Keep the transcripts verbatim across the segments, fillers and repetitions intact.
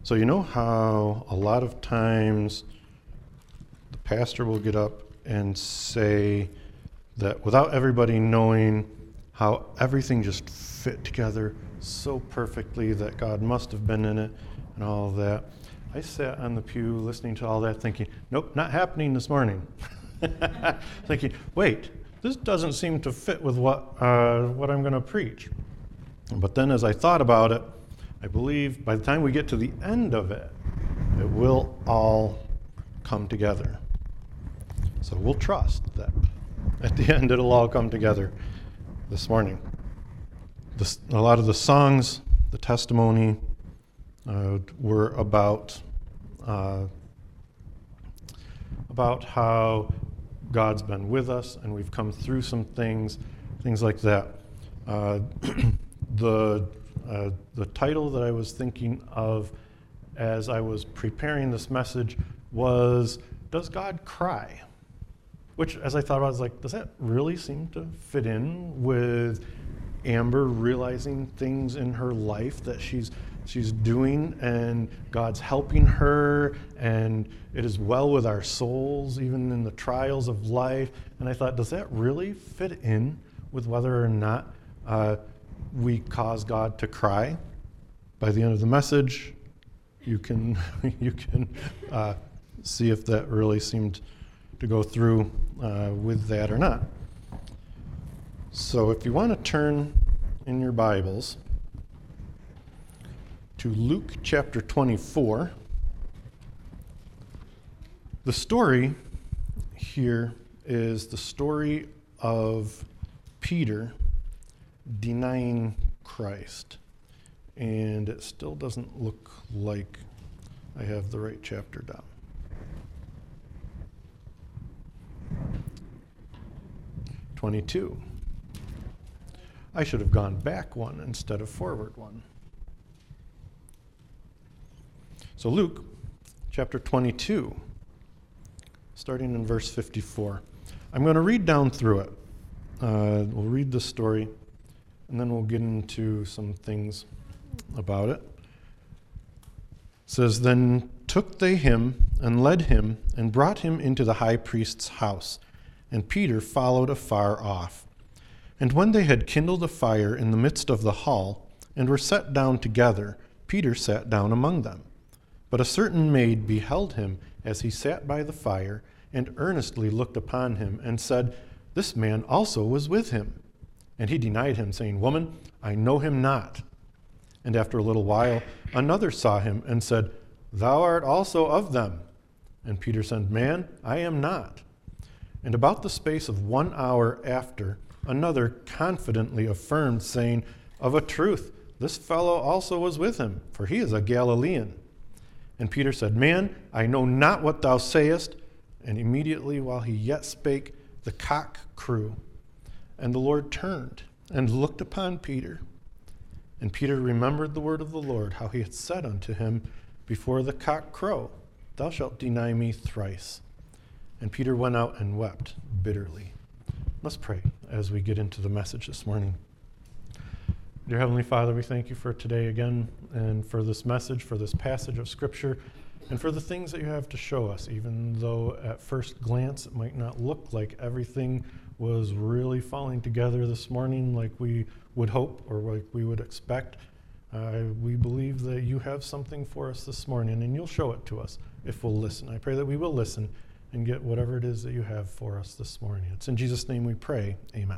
So you know how a lot of times the pastor will get up and say that without everybody knowing how everything just fit together so perfectly that God must have been in it and all of that. I sat on the pew listening to all that thinking, nope, not happening this morning. Thinking, wait, this doesn't seem to fit with what uh, what I'm going to preach. But then as I thought about it, I believe by the time we get to the end of it, it will all come together. So we'll trust that at the end it'll all come together this morning. This, a lot of the songs, the testimony, uh, were about uh, about how God's been with us and we've come through some things, things like that. Uh, the uh, the title that I was thinking of as I was preparing this message was, Does God Cry? Which, as I thought about it, I was like, does that really seem to fit in with Amber realizing things in her life that she's she's doing, and God's helping her, and it is well with our souls, even in the trials of life? And I thought, does that really fit in with whether or not uh, we cause God to cry? By the end of the message, you can you can uh, see if that really seemed to go through uh, with that or not. So if you want to turn in your Bibles to Luke chapter twenty-four, the story here is the story of Peter denying Christ. And it still doesn't look like I have the right chapter down. twenty-two. I should have gone back one instead of forward one. So Luke chapter twenty-two, starting in verse fifty-four. I'm going to read down through it. Uh, we'll read the story, and then we'll get into some things about it. It says, Then took they him, and led him, and brought him into the high priest's house. And Peter followed afar off. And when they had kindled a fire in the midst of the hall, and were set down together, Peter sat down among them. But a certain maid beheld him as he sat by the fire, and earnestly looked upon him, and said, This man also was with him. And he denied him, saying, Woman, I know him not. And after a little while, another saw him, and said, Thou art also of them. And Peter said, Man, I am not. And about the space of one hour after, another confidently affirmed, saying, Of a truth, this fellow also was with him, for he is a Galilean. And Peter said, Man, I know not what thou sayest. And immediately while he yet spake, the cock crew. And the Lord turned and looked upon Peter. And Peter remembered the word of the Lord, how he had said unto him, Before the cock crow, thou shalt deny me thrice. And Peter went out and wept bitterly. Let's pray as we get into the message this morning. Dear Heavenly Father, we thank you for today again, and for this message, for this passage of Scripture, and for the things that you have to show us, even though at first glance it might not look like everything was really falling together this morning like we would hope or like we would expect. Uh, we believe that you have something for us this morning, and you'll show it to us if we'll listen. I pray that we will listen and get whatever it is that you have for us this morning. It's in Jesus' name we pray. Amen.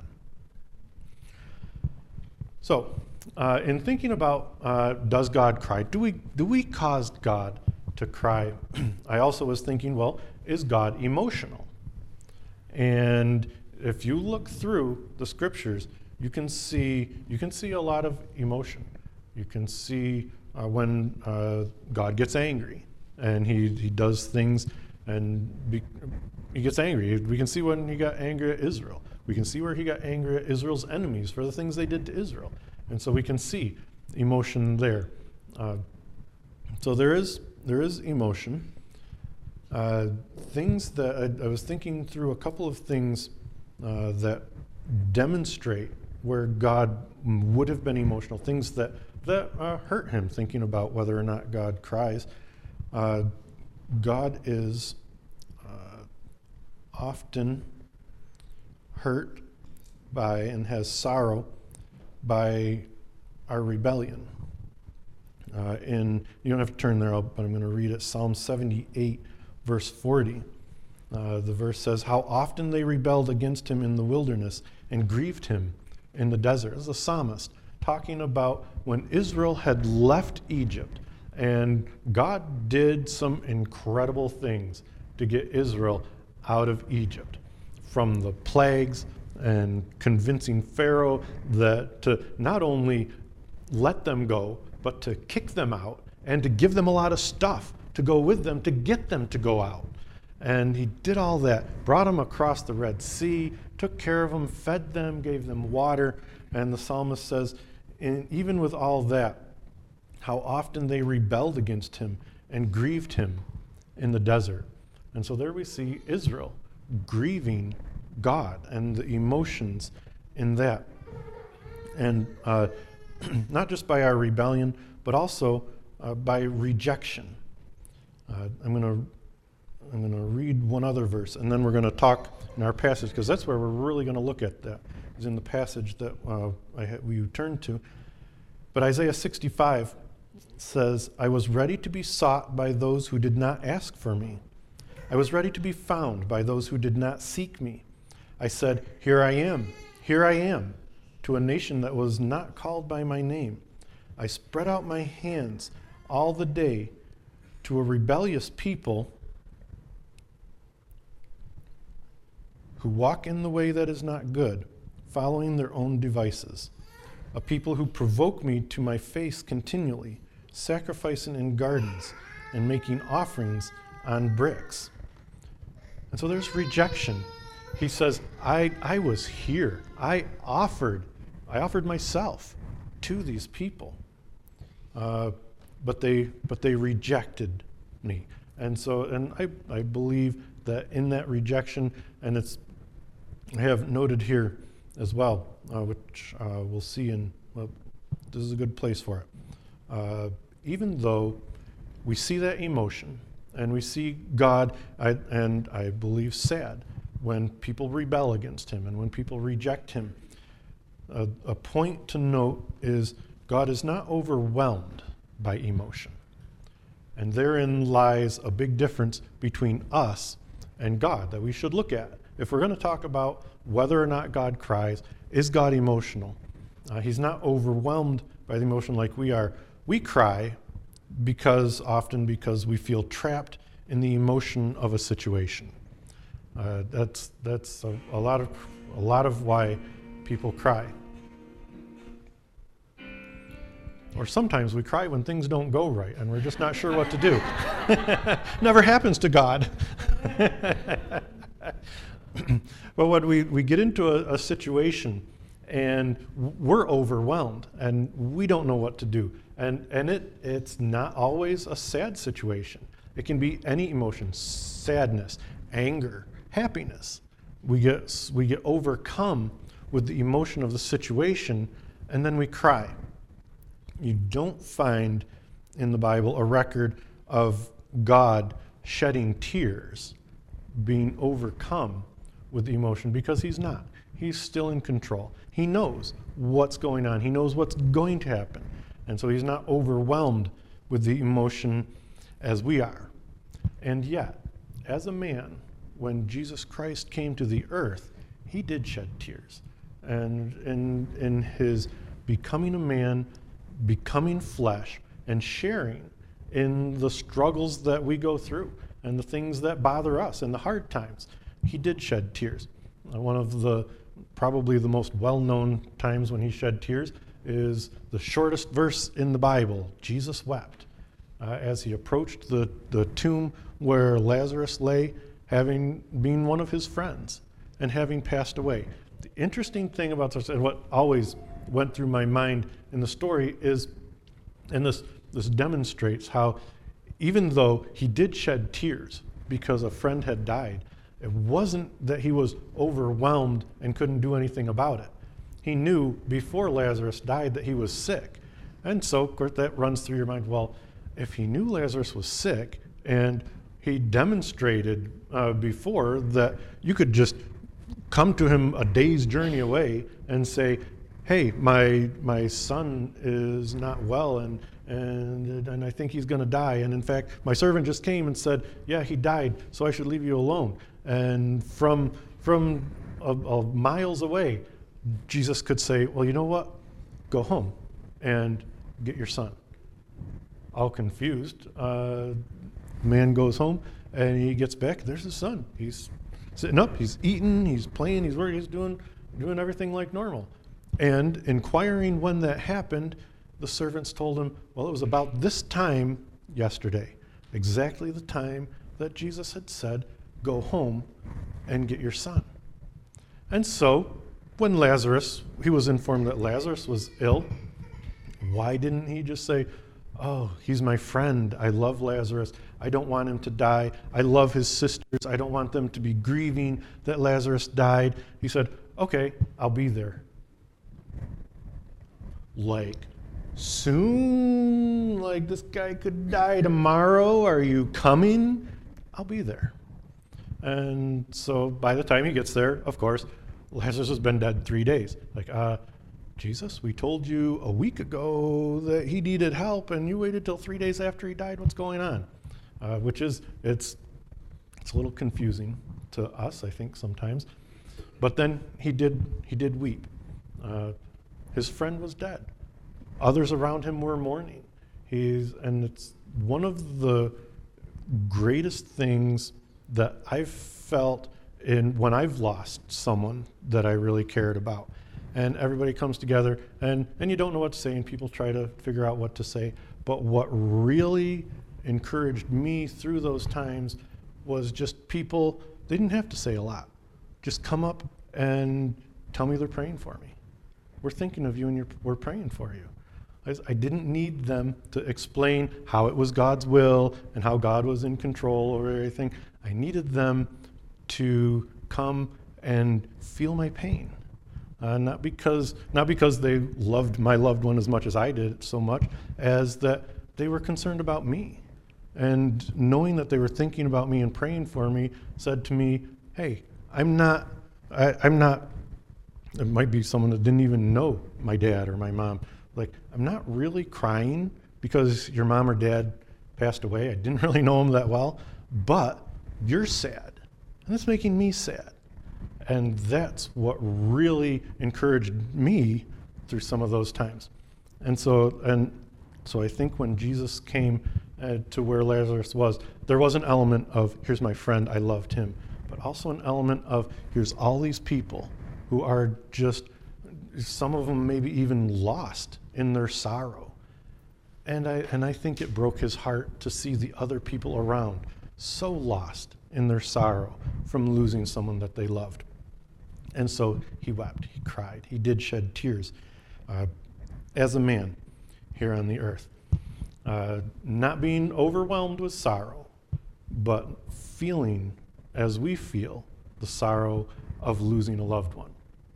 So, uh, in thinking about uh, does God cry, do we do we cause God to cry? I also was thinking, well, is God emotional? And if you look through the scriptures, you can see you can see a lot of emotion. You can see uh, when uh, God gets angry and he he does things. And be, he gets angry. We can see when he got angry at Israel. We can see where he got angry at Israel's enemies for the things they did to Israel. And so we can see emotion there. Uh, so there is there is emotion. Uh, things that I, I was thinking through a couple of things uh, that demonstrate where God would have been emotional, things that that uh, hurt him, thinking about whether or not God cries. Uh, God is uh, often hurt by and has sorrow by our rebellion. Uh, in you don't have to turn there, but I'm going to read it. Psalm seventy-eight, verse forty. Uh, the verse says, "How often they rebelled against him in the wilderness and grieved him in the desert." This is a psalmist talking about when Israel had left Egypt, and God did some incredible things to get Israel out of Egypt, from the plagues and convincing Pharaoh that to not only let them go, but to kick them out and to give them a lot of stuff to go with them to get them to go out. And he did all that, brought them across the Red Sea, took care of them, fed them, gave them water. And the psalmist says, in, even with all that, how often they rebelled against him and grieved him in the desert. And so there we see Israel grieving God and the emotions in that. And uh, not just by our rebellion, but also uh, by rejection. Uh, I'm going to I'm going to read one other verse, and then we're going to talk in our passage, because that's where we're really going to look at that, is in the passage that uh, I ha- we turned to. But Isaiah sixty-five says, "I was ready to be sought by those who did not ask for me. I was ready to be found by those who did not seek me. I said, 'Here I am, here I am,' to a nation that was not called by my name. I spread out my hands all the day to a rebellious people who walk in the way that is not good, following their own devices. A people who provoke me to my face continually, sacrificing in gardens and making offerings on bricks." And so there's rejection. He says, I, I was here. I offered, I offered myself to these people. Uh, but they but they rejected me. And so, and I, I believe that in that rejection, and it's, I have noted here as well, uh, which uh, we'll see in, well, this is a good place for it. Uh, even though we see that emotion, and we see God, I, and I believe sad, when people rebel against him and when people reject him, a, a point to note is God is not overwhelmed by emotion. And therein lies a big difference between us and God that we should look at. If we're going to talk about whether or not God cries, is God emotional? Uh, he's not overwhelmed by the emotion like we are. We cry because often because we feel trapped in the emotion of a situation. Uh, that's that's a, a lot of a lot of why people cry. Or sometimes we cry when things don't go right and we're just not sure what to do. Never happens to God. But when we, we get into a, a situation and we're overwhelmed and we don't know what to do, and, and it it's not always a sad situation. It can be any emotion: sadness, anger, happiness. We get we get overcome with the emotion of the situation, and then we cry. You don't find in the Bible a record of God shedding tears, being overcome with the emotion, because he's not. He's still in control. He knows what's going on. He knows what's going to happen. And so he's not overwhelmed with the emotion as we are. And yet, as a man, when Jesus Christ came to the earth, he did shed tears. And in, in his becoming a man, becoming flesh, and sharing in the struggles that we go through and the things that bother us and the hard times, he did shed tears. Uh, one of the probably the most well-known times when he shed tears is the shortest verse in the Bible. Jesus wept uh, as he approached the, the tomb where Lazarus lay, having been one of his friends and having passed away. The interesting thing about this, and what always went through my mind in the story is, and this this demonstrates how even though he did shed tears because a friend had died, it wasn't that he was overwhelmed and couldn't do anything about it. He knew before Lazarus died that he was sick, And so, of course, that runs through your mind, well, if he knew Lazarus was sick and he demonstrated uh, before that you could just come to him a day's journey away and say, hey, my my son is not well, and and and I think he's going to die. And in fact, my servant just came and said, yeah, he died, so I should leave you alone. And from from a, a miles away, Jesus could say, well, you know what? Go home and get your son. All confused, uh, man goes home and he gets back. There's his son. He's sitting up. He's eating. He's playing. He's working. He's doing doing everything like normal. And inquiring when that happened, the servants told him, well, it was about this time yesterday, exactly the time that Jesus had said, go home and get your son. And so when Lazarus, he was informed that Lazarus was ill, why didn't he just say, oh, he's my friend. I love Lazarus. I don't want him to die. I love his sisters. I don't want them to be grieving that Lazarus died. He said, okay, I'll be there. Like, soon? Like, this guy could die tomorrow? Are you coming? I'll be there. And so by the time he gets there, of course, Lazarus has been dead three days. Like, uh, Jesus, we told you a week ago that he needed help, and you waited till three days after he died. What's going on? Uh, which is, it's it's a little confusing to us, I think, sometimes. But then he did he did weep. Uh, his friend was dead. Others around him were mourning. He's and it's one of the greatest things that I've felt in when I've lost someone that I really cared about. And everybody comes together, and, and you don't know what to say, and people try to figure out what to say. But what really encouraged me through those times was just people, they didn't have to say a lot. Just come up and tell me they're praying for me. We're thinking of you, and you're, we're praying for you. I, I didn't need them to explain how it was God's will and how God was in control over everything. I needed them to come and feel my pain. Uh, not because not because they loved my loved one as much as I did so much, as that they were concerned about me. And knowing that they were thinking about me and praying for me said to me, hey, I'm not, I, I'm not, it might be someone that didn't even know my dad or my mom. Like, I'm not really crying because your mom or dad passed away. I didn't really know them that well, but you're sad. And it's making me sad. And that's what really encouraged me through some of those times. And so and so I think when Jesus came uh, to where Lazarus was, there was an element of, here's my friend, I loved him, but also an element of, here's all these people who are just, some of them maybe even lost in their sorrow. And I, and I think it broke his heart to see the other people around so lost in their sorrow from losing someone that they loved. And so he wept, he cried, he did shed tears uh, as a man here on the earth. Uh, not being overwhelmed with sorrow, but feeling as we feel the sorrow of losing a loved one.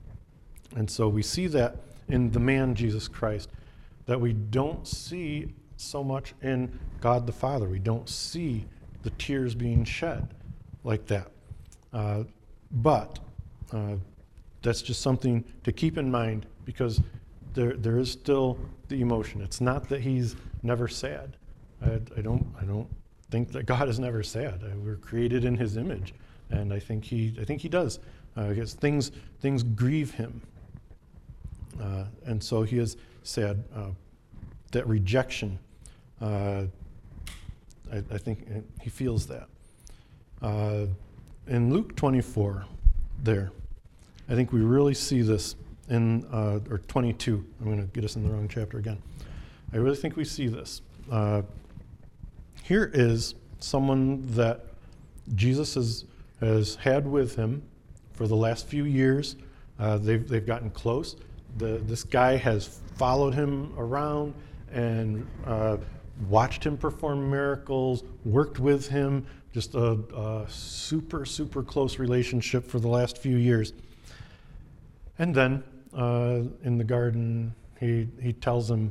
And so we see that in the man Jesus Christ, that we don't see so much in God the Father. We don't see the tears being shed like that. Uh, but Uh, that's just something to keep in mind, because there there is still the emotion. It's not that he's never sad. I, I don't I don't think that God is never sad. Uh, we're created in His image, and I think he I think he does. Uh, because things things grieve him, uh, and so he is sad. Uh, that rejection, uh, I, I think he feels that. Uh, in Luke twenty-four. There, I think we really see this in, uh, or twenty-two. I'm going to get us in the wrong chapter again. I really think we see this. Uh, here is someone that Jesus has, has had with him for the last few years. Uh, they've they've gotten close. The, this guy has followed him around and uh, watched him perform miracles, worked with him. Just a, a super, super close relationship for the last few years. And then uh, in the garden, he he tells him,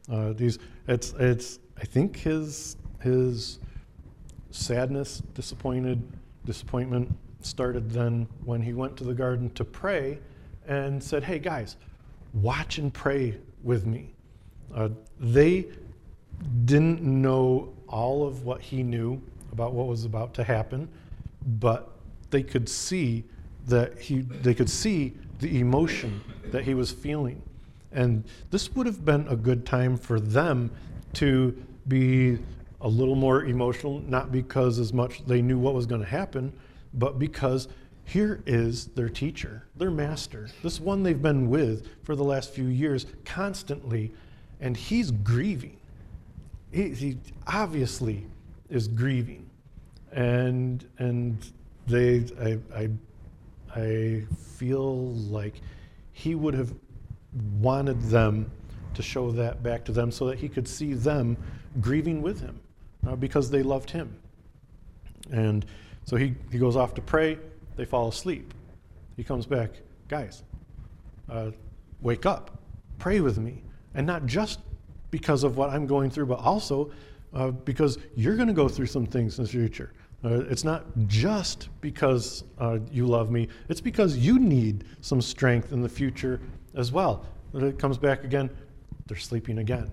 Uh, these, it's, it's. I think his his sadness, disappointed, disappointment started then when he went to the garden to pray, and said, "Hey guys, watch and pray with me." Uh, they didn't know all of what he knew about what was about to happen, but they could see that he. They could see the emotion that he was feeling. And this would have been a good time for them to be a little more emotional, not because as much they knew what was going to happen, but because here is their teacher, their master, this one they've been with for the last few years constantly, and he's grieving. He, he obviously is grieving. And and they, I, I, I feel like he would have wanted them to show that back to them so that he could see them grieving with him uh, because they loved him. And so he, he goes off to pray. They fall asleep. He comes back, guys, uh, wake up, pray with me. And not just because of what I'm going through, but also uh, because you're going to go through some things in the future. Uh, it's not just because uh, you love me, it's because you need some strength in the future as well. But it comes back again, they're sleeping again.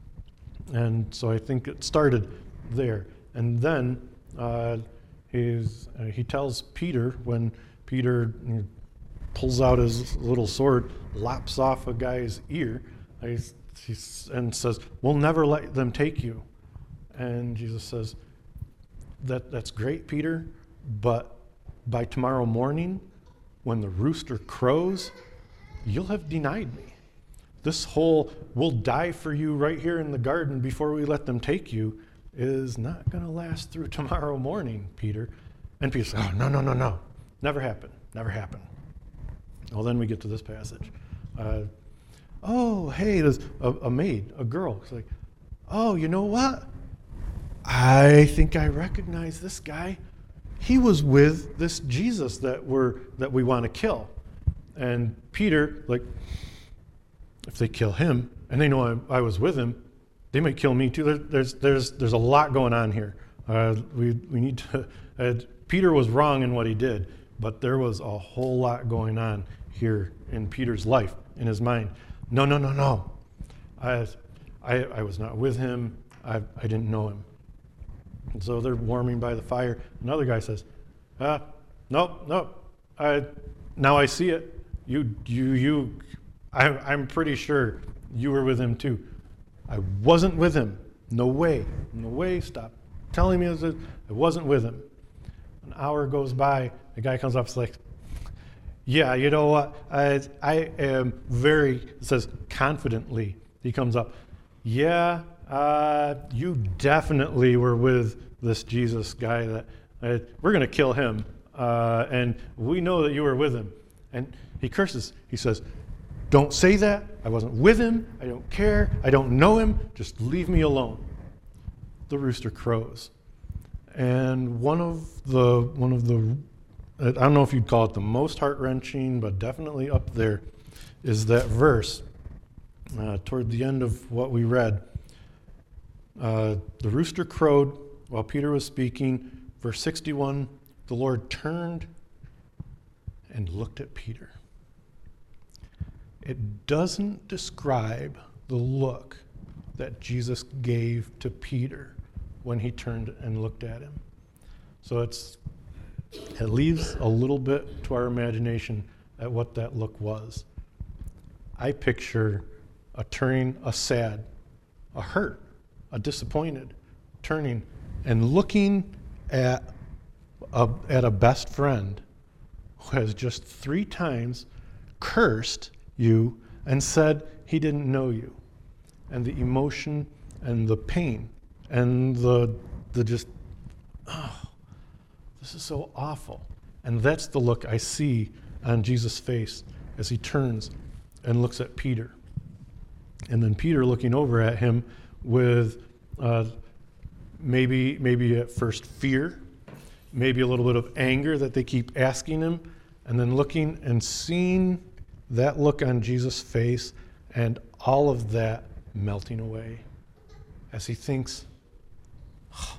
And so I think it started there. And then uh, he's, uh, he tells Peter, when Peter you know, pulls out his little sword, lops off a guy's ear, he's, he's, and says, "We'll never let them take you." And Jesus says, That, that's great, Peter, but by tomorrow morning, when the rooster crows, you'll have denied me. This whole, "we'll die for you right here in the garden before we let them take you," is not going to last through tomorrow morning, Peter. And Peter says, "Oh, no, no, no, no. Never happened. Never happened." Well, then we get to this passage. Uh, oh, hey, there's a, a maid, a girl. It's like, "Oh, you know what? I think I recognize this guy. He was with this Jesus that we're that we want to kill." And Peter, like, if they kill him, and they know I, I was with him, they might kill me too. There, there's there's there's a lot going on here. Uh, we we need to. Uh, Peter was wrong in what he did, but there was a whole lot going on here in Peter's life, in his mind. No, no, no, no. I I, I was not with him. I I didn't know him. And so they're warming by the fire. Another guy says, uh, nope, nope. I, now I see it. You, you, you, I, I'm pretty sure you were with him too. I wasn't with him. No way. No way. Stop telling me I wasn't with him. An hour goes by. The guy comes up and is like, "Yeah, you know what? I, I am very," it says confidently, he comes up, "Yeah, Uh, you definitely were with this Jesus guy that uh, we're going to kill him, uh, and we know that you were with him." And he curses. He says, "Don't say that. I wasn't with him. I don't care. I don't know him. Just leave me alone." The rooster crows, and one of the one of the I don't know if you'd call it the most heart-wrenching, but definitely up there, is that verse uh, toward the end of what we read. Uh, the rooster crowed while Peter was speaking. Verse sixty-one, the Lord turned and looked at Peter. It doesn't describe the look that Jesus gave to Peter when he turned and looked at him. So it's it leaves a little bit to our imagination at what that look was. I picture a turning, a sad, a hurt, a disappointed, turning and looking at a, at a best friend who has just three times cursed you and said he didn't know you. And the emotion and the pain and the the just, oh, this is so awful. And that's the look I see on Jesus' face as he turns and looks at Peter. And then Peter looking over at him with uh, maybe maybe at first fear, maybe a little bit of anger that they keep asking him, and then looking and seeing that look on Jesus' face and all of that melting away as he thinks, oh,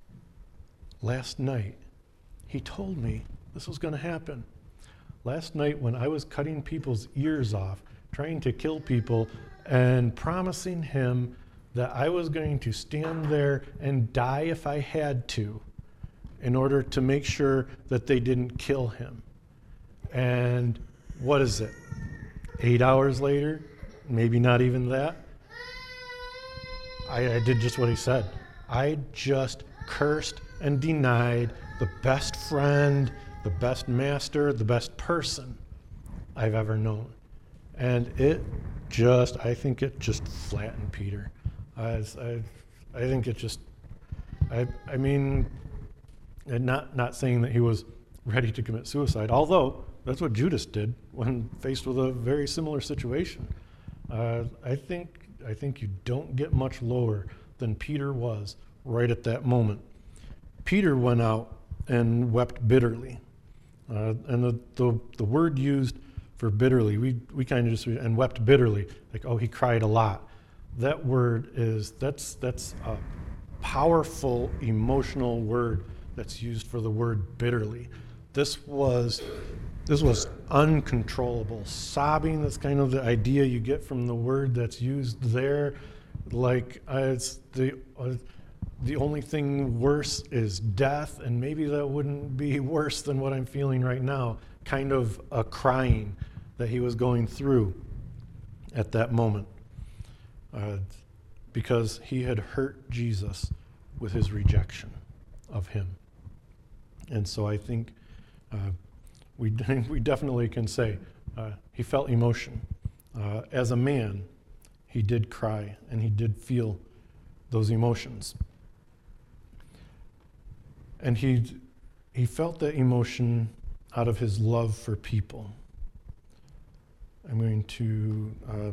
last night he told me this was going to happen. Last night when I was cutting people's ears off, trying to kill people, and promising him that I was going to stand there and die if I had to in order to make sure that they didn't kill him. And what is it? Eight hours later, maybe not even that, I, I did just what he said. I just cursed and denied the best friend, the best master, the best person I've ever known. And it just, I think it just flattened Peter. I, I, I think it just, I, I mean, and not, not saying that he was ready to commit suicide, although that's what Judas did when faced with a very similar situation. Uh, I think, I think you don't get much lower than Peter was right at that moment. Peter went out and wept bitterly. Uh, and the, the, the word used for bitterly, we, we kind of just, and wept bitterly, like, oh, he cried a lot. That word is, that's, that's a powerful emotional word that's used for the word bitterly. This was, this was uncontrollable sobbing. That's kind of the idea you get from the word that's used there. Like, uh, it's the, uh, the only thing worse is death, and maybe that wouldn't be worse than what I'm feeling right now. Kind of a crying that he was going through at that moment. Uh, because he had hurt Jesus with his rejection of him. And so I think uh, we, we definitely can say uh, he felt emotion. Uh, as a man, he did cry and he did feel those emotions. And he, he felt that emotion out of his love for people. I'm going to uh,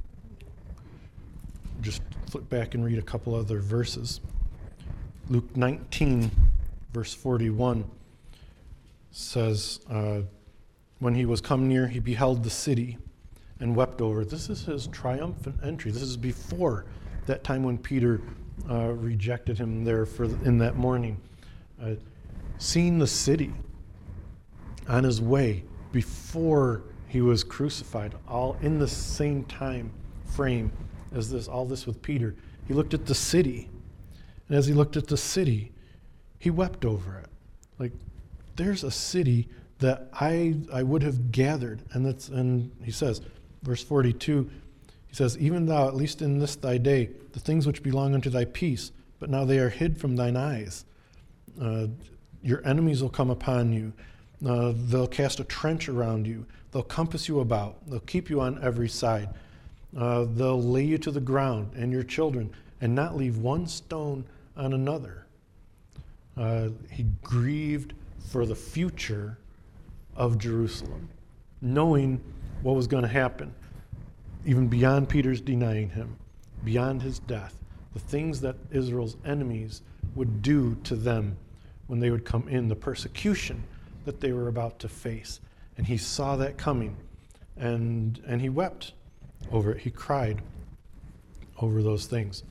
just flip back and read a couple other verses. Luke nineteen, verse forty-one says, uh, when he was come near, he beheld the city and wept over it. This is his triumphant entry. This is before that time when Peter uh, rejected him there for in that morning. Uh, seeing the city on his way before he was crucified, all in the same time frame as this, all this with Peter. He looked at the city, and as he looked at the city, he wept over it. Like, there's a city that I I would have gathered, and that's and he says, verse forty-two, he says, even thou, at least in this thy day, the things which belong unto thy peace, but now they are hid from thine eyes. Uh, your enemies will come upon you. Uh, they'll cast a trench around you. They'll compass you about. They'll keep you on every side. Uh, they'll lay you to the ground and your children and not leave one stone on another. Uh, he grieved for the future of Jerusalem, knowing what was going to happen, even beyond Peter's denying him, beyond his death, the things that Israel's enemies would do to them when they would come in, the persecution that they were about to face. And he saw that coming, and and he wept over it. He cried over those things.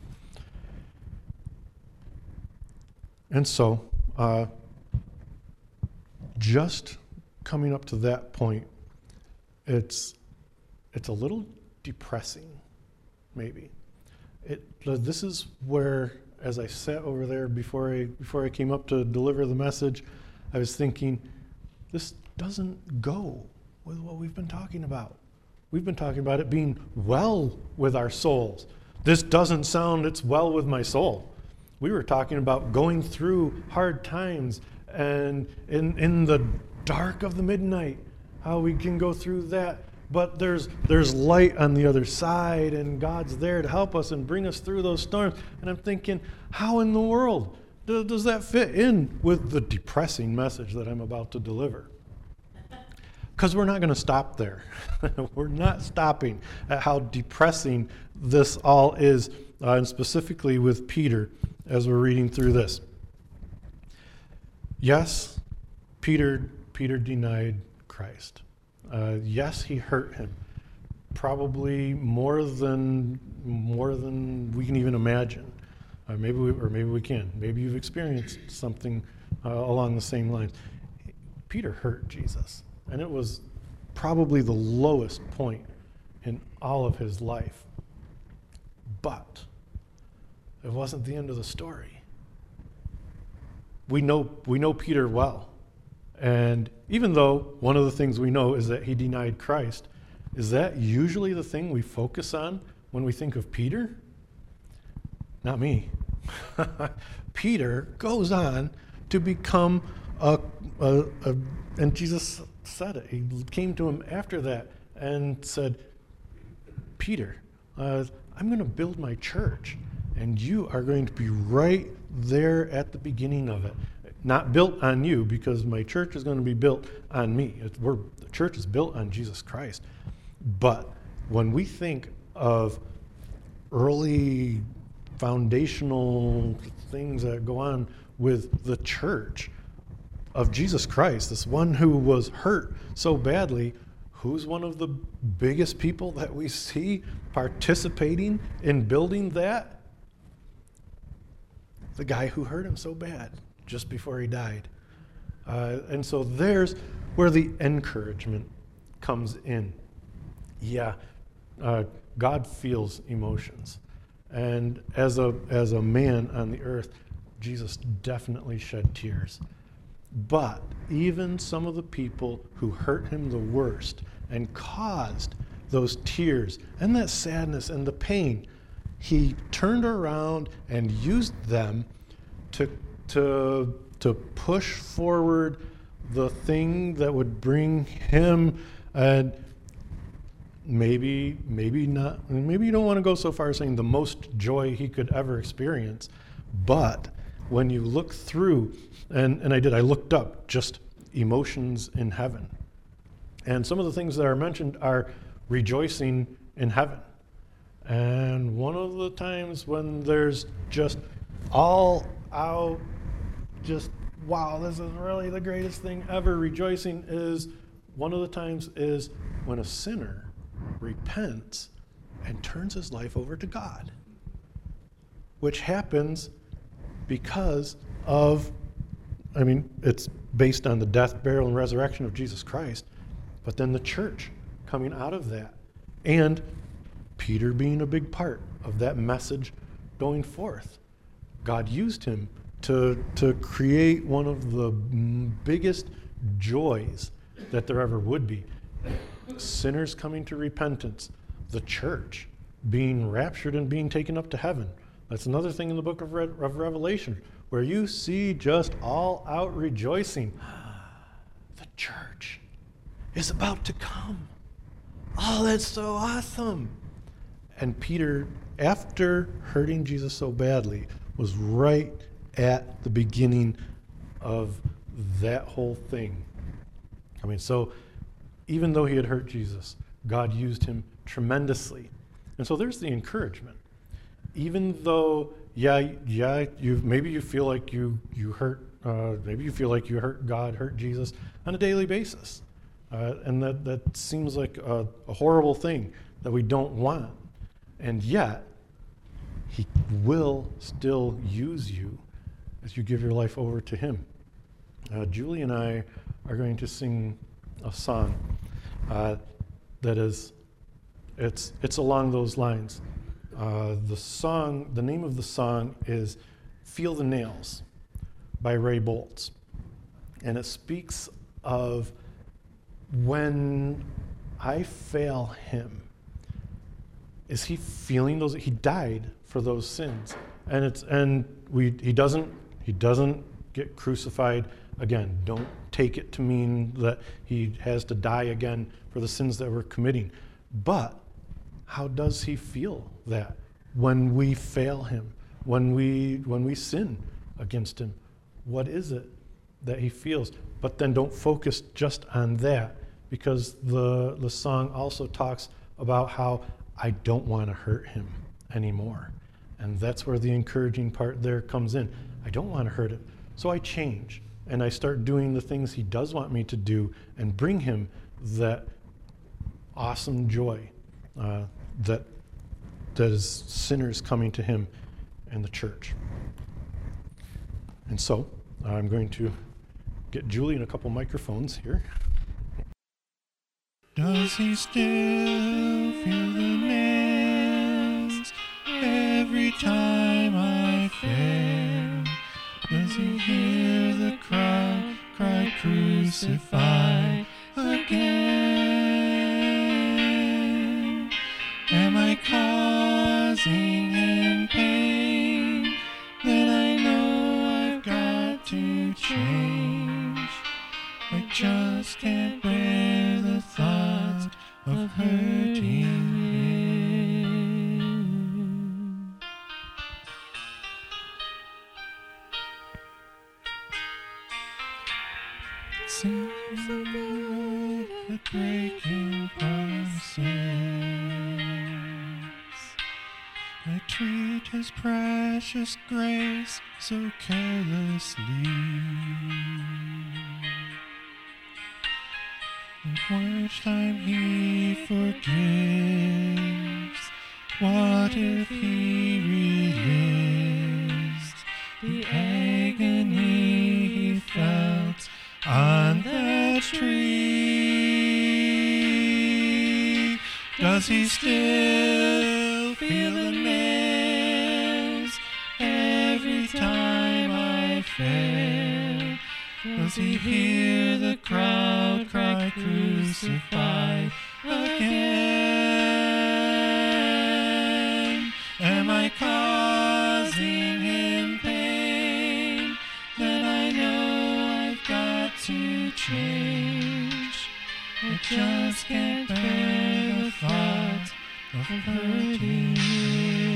And so, uh, just coming up to that point, it's it's a little depressing, maybe. It this is where, as I sat over there before I before I came up to deliver the message, I was thinking, this doesn't go with what we've been talking about. We've been talking about it being well with our souls. This doesn't sound it's well with my soul. We were talking about going through hard times and in, in the dark of the midnight, how we can go through that. But there's there's light on the other side, and God's there to help us and bring us through those storms. And I'm thinking, how in the world do, does that fit in with the depressing message that I'm about to deliver? Because we're not going to stop there. We're not stopping at how depressing this all is, uh, and specifically with Peter as we're reading through this. Yes, Peter Peter denied Christ. Uh, yes, he hurt him. probably more than more than we can even imagine. Uh, maybe we, or maybe we can. Maybe you've experienced something uh, along the same lines. Peter hurt Jesus, and it was probably the lowest point in all of his life. But it wasn't the end of the story. We know we know Peter well. And even though one of the things we know is that he denied Christ, is that usually the thing we focus on when we think of Peter? Not me. Peter goes on to become a, a, a, and Jesus said it. He came to him after that and said, Peter, uh, I'm going to build my church, and you are going to be right there at the beginning of it. Not built on you, because my church is going to be built on me. It's, we're, the church is built on Jesus Christ. But when we think of early foundational things that go on with the church of Jesus Christ, this one who was hurt so badly, who's one of the biggest people that we see participating in building that? The guy who hurt him so bad just before he died. Uh, and so there's where the encouragement comes in. Yeah, uh, God feels emotions. And as a, as a man on the earth, Jesus definitely shed tears. But even some of the people who hurt him the worst and caused those tears and that sadness and the pain, he turned around and used them to, to, to push forward the thing that would bring him, and maybe, maybe not, maybe you don't want to go so far as saying the most joy he could ever experience, but when you look through, and, and I did, I looked up just emotions in heaven. And some of the things that are mentioned are rejoicing in heaven. And one of the times when there's just all out, just, wow, this is really the greatest thing ever, rejoicing is, one of the times is when a sinner repents and turns his life over to God, which happens because of, I mean, it's based on the death, burial, and resurrection of Jesus Christ, but then the church coming out of that, and Peter being a big part of that message going forth. God used him to, to create one of the biggest joys that there ever would be. Sinners coming to repentance, the church being raptured and being taken up to heaven. That's another thing in the book of, Re- of Revelation, where you see just all out rejoicing. The church is about to come. Oh, that's so awesome. And Peter, after hurting Jesus so badly, was right at the beginning of that whole thing. I mean, so even though he had hurt Jesus, God used him tremendously. And so there's the encouragement. Even though, yeah, yeah, you maybe you feel like you you hurt, uh, maybe you feel like you hurt God, hurt Jesus on a daily basis, uh, and that that seems like a, a horrible thing that we don't want. And yet, he will still use you as you give your life over to him. Uh, Julie and I are going to sing a song uh, that is, it's it's along those lines. Uh, the song, the name of the song is "Feel the Nails" by Ray Boltz, and it speaks of when I fail him. Is he feeling those? He died for those sins, and it's and we he doesn't he doesn't get crucified again. Don't take it to mean that he has to die again for the sins that we're committing. But how does he feel that when we fail him, when we when we sin against him? What is it that he feels? But then don't focus just on that, because the the song also talks about how I don't want to hurt him anymore. And that's where the encouraging part there comes in. I don't want to hurt him. So I change and I start doing the things he does want me to do and bring him that awesome joy uh, that that is sinners coming to him in the church. And so I'm going to get Julie and a couple microphones here. Does he still feel the nails every time I fail? Does he hear the crowd cry, crucify again? Am I causing him pain? Then I know I've got to change. I just can't bear the thought of hurting him. It seems so good at breaking promises. I treat his precious grace so carelessly. And each time he forgives, what if he relives the agony he felt on that tree? Does he still feel the nails every time I fail? Does he hear the crowd cry, crucify again? Am I causing him pain? Then I know I've got to change. I just can't bear the thought of hurting you.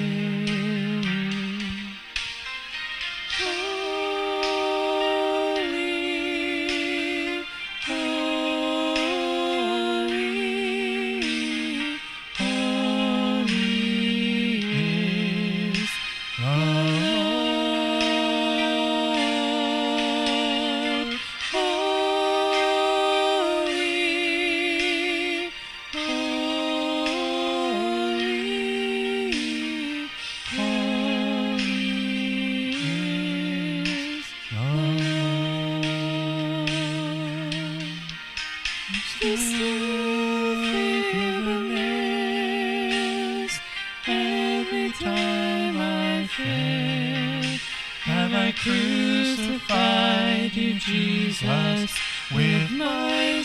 Crucified you, Jesus, with my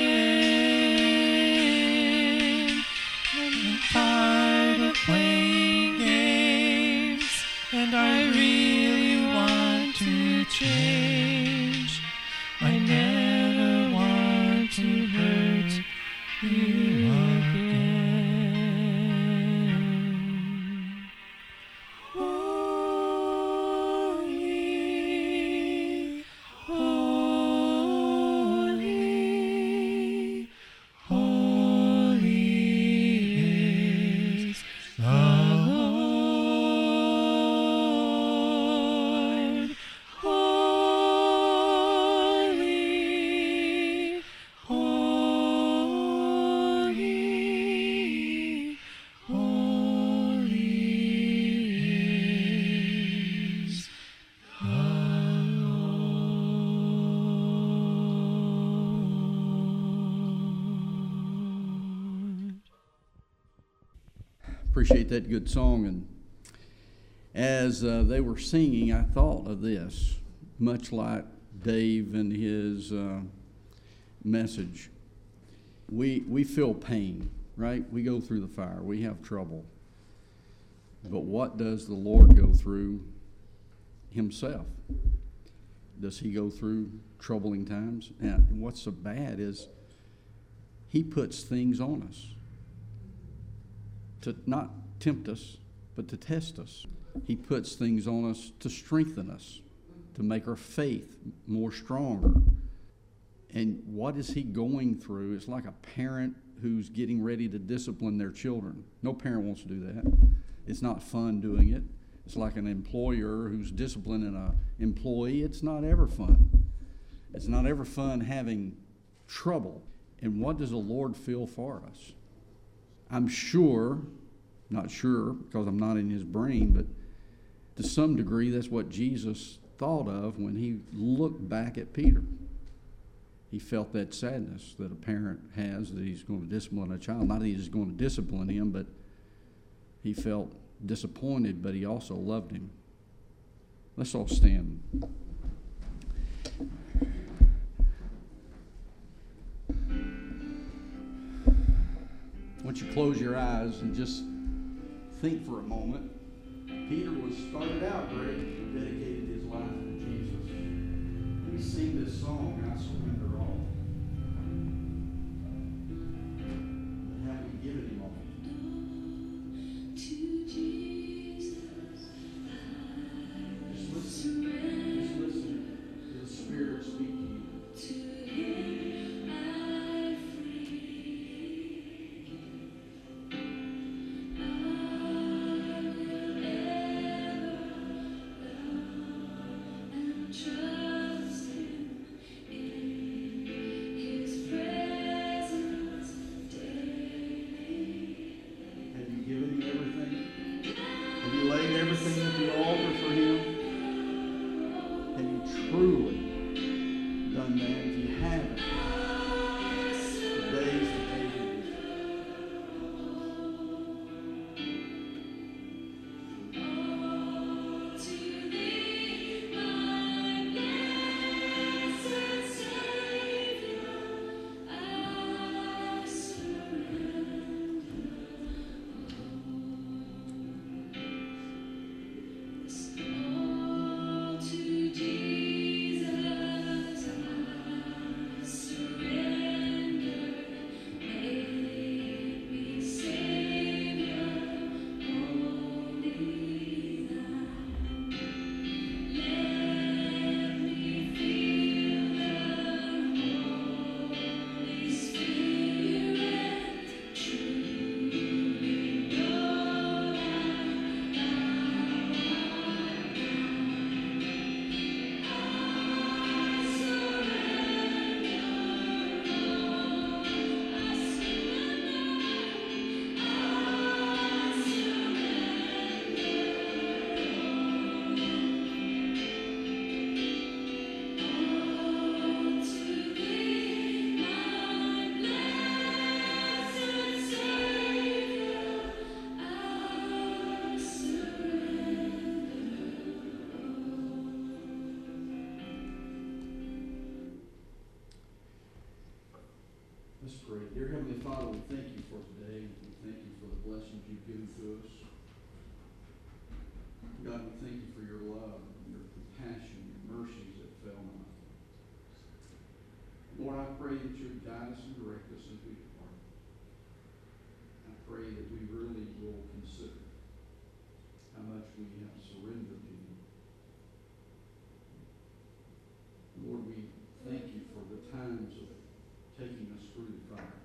sin. I'm tired of playing games, and I really want to change. I never want to hurt you again. Appreciate that good song. And as uh, they were singing, I thought of this, much like Dave and his uh, message. We we feel pain, right? We go through the fire. We have trouble. But what does the Lord go through himself? Does he go through troubling times? And what's so bad is he puts things on us to not tempt us, but to test us. He puts things on us to strengthen us, to make our faith more stronger. And what is he going through? It's like a parent who's getting ready to discipline their children. No parent wants to do that. It's not fun doing it. It's like an employer who's disciplining an employee. It's not ever fun. It's not ever fun having trouble. And what does the Lord feel for us? I'm sure, not sure because I'm not in his brain, but to some degree that's what Jesus thought of when he looked back at Peter. He felt that sadness that a parent has that he's going to discipline a child. Not that he's going to discipline him, but he felt disappointed, but he also loved him. Let's all stand. I want you to close your eyes and just think for a moment. Peter was started out great, he dedicated his life to Jesus. Let me sing this song, I surrender all. But have we given him all? To Jesus, just listen. Just listen to the Spirit speak to you. To him I free. I will ever love and trust him in his presence daily. Have you given him everything? Have you laid everything at the altar for him? Have you truly done that? If you haven't, today's the day to do it. Oh, to thee, my blessed Savior, I surrender. Oh, to Jesus I surrender. Make me Savior, only thine. Let me feel the Holy Spirit, truly know that I surrender all. I surrender. I surrender. To thee, my blessed Savior, I surrender. Let's pray. Dear Heavenly Father, we thank you for today. We thank you for the blessings you've given to us. God, we thank you for your love, your compassion, your mercies that fail not. Lord, I pray that you would guide us and direct us as we depart. I pray that we really will consider how much we have surrendered to you. Lord, we thank you for the times of taking us through the fire.